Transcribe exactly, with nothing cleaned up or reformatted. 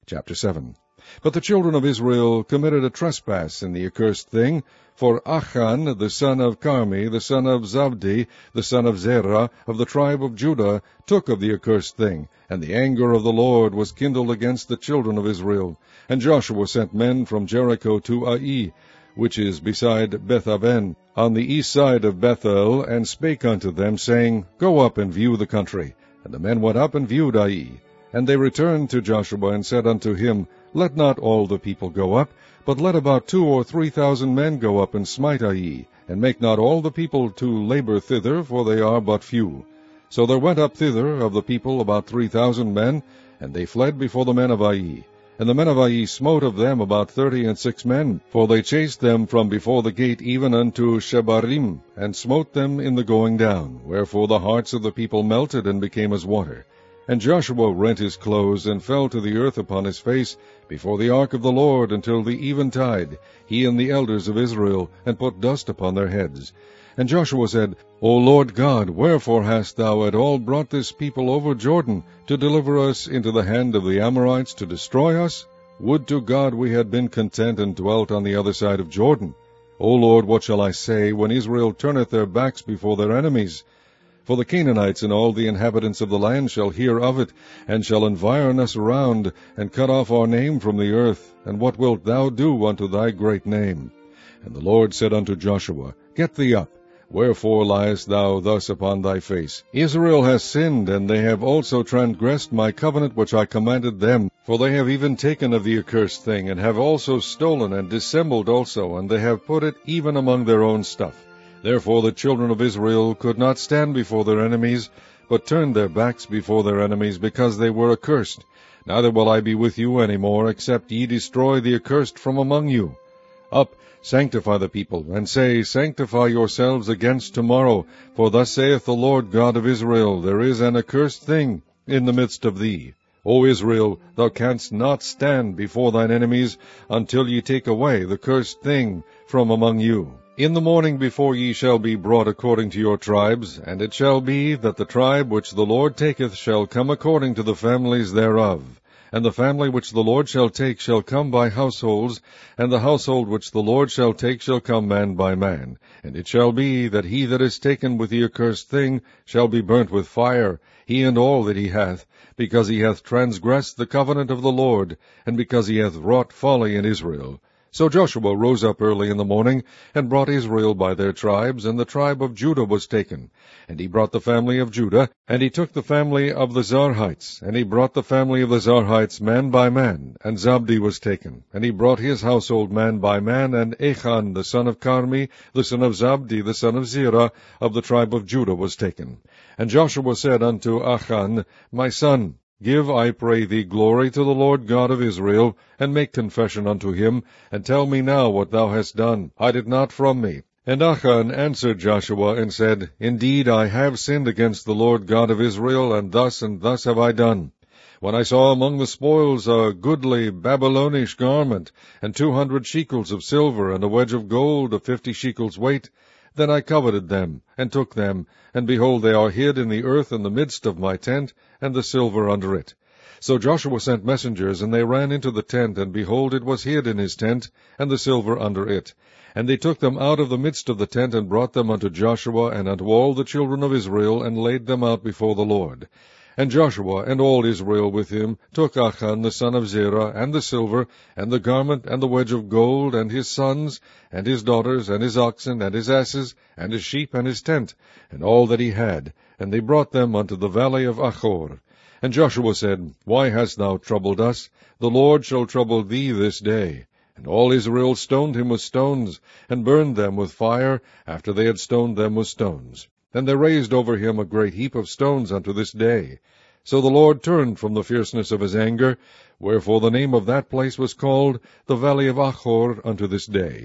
Chapter seven. But the children of Israel committed a trespass in the accursed thing, for Achan, the son of Carmi, the son of Zabdi, the son of Zerah, of the tribe of Judah, took of the accursed thing, and the anger of the Lord was kindled against the children of Israel. And Joshua sent men from Jericho to Ai, which is beside Bethaven, on the east side of Bethel, and spake unto them, saying, Go up and view the country. And the men went up and viewed Ai. And they returned to Joshua, and said unto him, Let not all the people go up, but let about two or three thousand men go up and smite Ai, and make not all the people to labor thither, for they are but few. So there went up thither of the people about three thousand men, and they fled before the men of Ai. And the men of Ai smote of them about thirty and six men, for they chased them from before the gate even unto Shebarim, and smote them in the going down, wherefore the hearts of the people melted and became as water. And Joshua rent his clothes, and fell to the earth upon his face before the ark of the Lord until the eventide, he and the elders of Israel, and put dust upon their heads. And Joshua said, O Lord God, wherefore hast thou at all brought this people over Jordan, to deliver us into the hand of the Amorites, to destroy us? Would to God we had been content and dwelt on the other side of Jordan. O Lord, what shall I say, when Israel turneth their backs before their enemies? For the Canaanites and all the inhabitants of the land shall hear of it, and shall environ us around, and cut off our name from the earth. And what wilt thou do unto thy great name? And the Lord said unto Joshua, Get thee up. Wherefore liest thou thus upon thy face? Israel has sinned, and they have also transgressed my covenant which I commanded them. For they have even taken of the accursed thing, and have also stolen, and dissembled also, and they have put it even among their own stuff. Therefore the children of Israel could not stand before their enemies, but turned their backs before their enemies, because they were accursed. Neither will I be with you any more, except ye destroy the accursed from among you. Up, sanctify the people, and say, Sanctify yourselves against tomorrow, for thus saith the Lord God of Israel, There is an accursed thing in the midst of thee. O Israel, thou canst not stand before thine enemies, until ye take away the cursed thing from among you. In the morning before ye shall be brought according to your tribes, and it shall be that the tribe which the Lord taketh shall come according to the families thereof. And the family which the Lord shall take shall come by households, and the household which the Lord shall take shall come man by man. And it shall be that he that is taken with the accursed thing shall be burnt with fire, he and all that he hath, because he hath transgressed the covenant of the Lord, and because he hath wrought folly in Israel. So Joshua rose up early in the morning, and brought Israel by their tribes, and the tribe of Judah was taken. And he brought the family of Judah, and he took the family of the Zarhites, and he brought the family of the Zarhites man by man, and Zabdi was taken. And he brought his household man by man, and Achan the son of Carmi, the son of Zabdi, the son of Zerah, of the tribe of Judah was taken. And Joshua said unto Achan, My son, Give, I pray thee, glory to the Lord God of Israel, and make confession unto him, and tell me now what thou hast done. Hide it not from me. And Achan answered Joshua, and said, Indeed, I have sinned against the Lord God of Israel, and thus and thus have I done. When I saw among the spoils a goodly Babylonish garment, and two hundred shekels of silver, and a wedge of gold of fifty shekels weight, then I coveted them, and took them, and behold, they are hid in the earth in the midst of my tent, and the silver under it. So Joshua sent messengers, and they ran into the tent, and behold, it was hid in his tent, and the silver under it. And they took them out of the midst of the tent, and brought them unto Joshua, and unto all the children of Israel, and laid them out before the Lord. And Joshua and all Israel with him took Achan the son of Zerah, and the silver, and the garment, and the wedge of gold, and his sons, and his daughters, and his oxen, and his asses, and his sheep, and his tent, and all that he had, and they brought them unto the valley of Achor. And Joshua said, Why hast thou troubled us? The Lord shall trouble thee this day. And all Israel stoned him with stones, and burned them with fire, after they had stoned them with stones. And they raised over him a great heap of stones unto this day. So the Lord turned from the fierceness of his anger, wherefore the name of that place was called the Valley of Achor unto this day.